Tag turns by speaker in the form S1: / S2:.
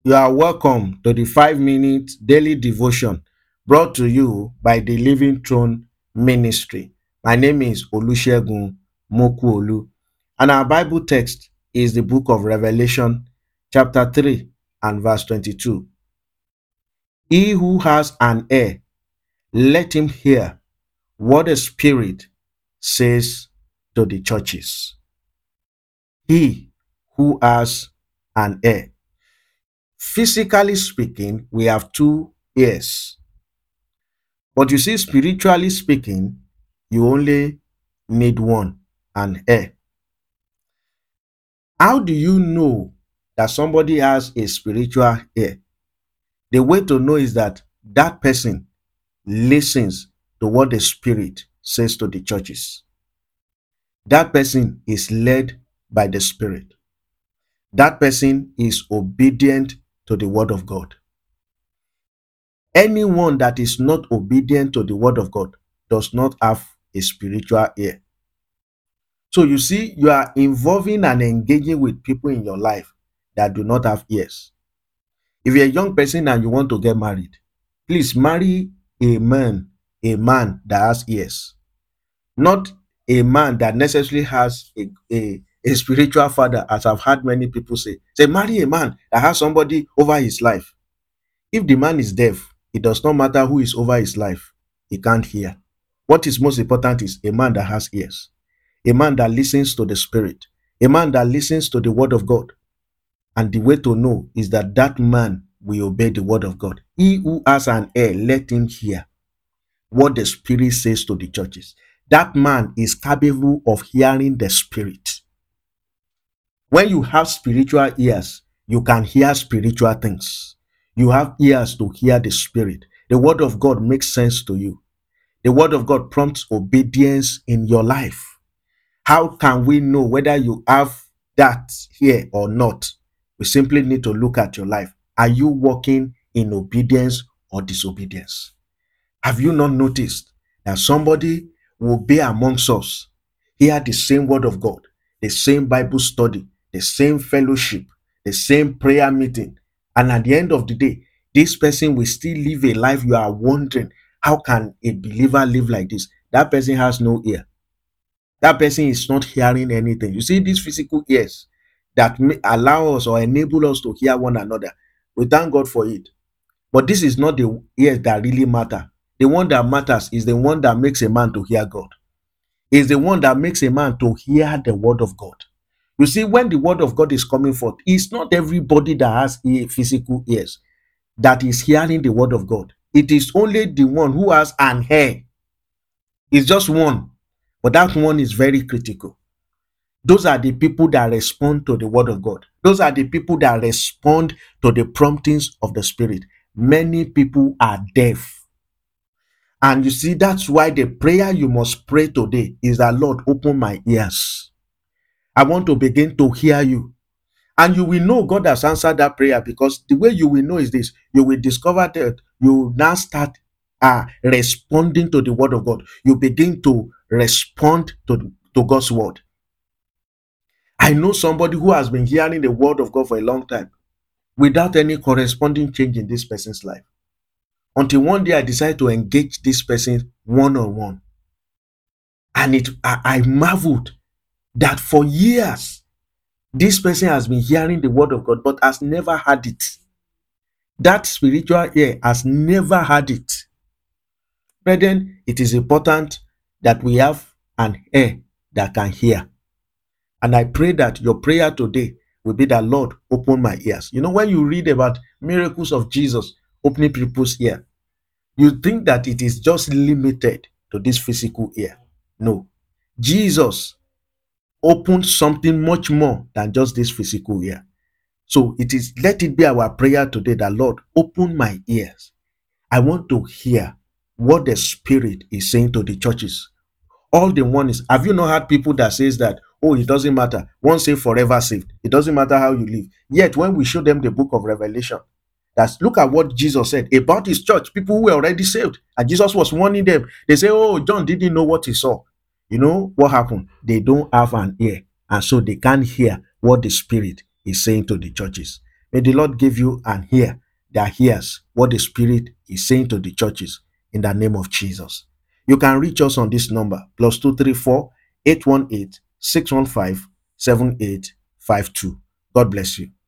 S1: You are welcome to the 5 minute daily devotion brought to you by the Living Throne Ministry. My name is Olusegun Mokuolu, and our Bible text is the book of Revelation, chapter 3, and verse 22. He who has an ear, let him hear what the Spirit says to the churches. He who has an ear. Physically speaking, we have two ears. But you see, spiritually speaking, you only need one, an ear. How do you know that somebody has a spiritual ear? The way to know is that that person listens to what the Spirit says to the churches. That person is led by the Spirit. That person is obedient to the Word of God. Anyone that is not obedient to the Word of God does not have a spiritual ear. So you see, you are involving and engaging with people in your life that do not have ears. If you're a young person and you want to get married, please marry a man that has ears, not a man that necessarily has a spiritual father, as I've heard many people say. Say, marry a man that has somebody over his life. If the man is deaf, it does not matter who is over his life, he can't hear. What is most important is a man that has ears, a man that listens to the Spirit, a man that listens to the Word of God. And the way to know is that that man will obey the Word of God. He who has an ear, let him hear what the Spirit says to the churches. That man is capable of hearing the Spirit. When you have spiritual ears, you can hear spiritual things. You have ears to hear the Spirit. The Word of God makes sense to you. The Word of God prompts obedience in your life. How can we know whether you have that here or not? We simply need to look at your life. Are you walking in obedience or disobedience? Have you not noticed that somebody will be amongst us, hear the same Word of God, the same Bible study, the same fellowship, the same prayer meeting, and at the end of the day, this person will still live a life you are wondering, how can a believer live like this? That person has no ear. That person is not hearing anything. You see, these physical ears that may allow us or enable us to hear one another, we thank God for it. But this is not the ears that really matter. The one that matters is the one that makes a man to hear God. Is the one that makes a man to hear the Word of God. You see, when the Word of God is coming forth, it's not everybody that has physical ears that is hearing the Word of God. It is only the one who has an ear. It's just one, but that one is very critical. Those are the people that respond to the Word of God. Those are the people that respond to the promptings of the Spirit. Many people are deaf. And you see, that's why the prayer you must pray today is that, Lord, open my ears. I want to begin to hear you. And you will know God has answered that prayer, because the way you will know is this: you will discover that you now start responding to the Word of God. You begin to respond to God's Word. I know somebody who has been hearing the Word of God for a long time without any corresponding change in this person's life, until one day I decided to engage this person one on one. And I marveled that for years this person has been hearing the Word of God but has never had it. That spiritual ear has never had it. Brethren, it is important that we have an ear that can hear. And I pray that your prayer today will be that, Lord, open my ears. You know, when you read about miracles of Jesus opening people's ear, you think that it is just limited to this physical ear. No. Jesus opened something much more than just this physical ear. So let it be our prayer today that, Lord, open my ears. I want to hear what the Spirit is saying to the churches. All the one is, have you not had people that says that, oh, it doesn't matter, once saved forever saved, it doesn't matter how you live? Yet when we show them the book of Revelation, that's, look at what Jesus said about his church, people who were already saved, and Jesus was warning them. They say, oh, John didn't know what he saw. You know what happened? They don't have an ear, and so they can't hear what the Spirit is saying to the churches. May the Lord give you an ear that hears what the Spirit is saying to the churches in the name of Jesus. You can reach us on this number +234 818 615 7852. God bless you.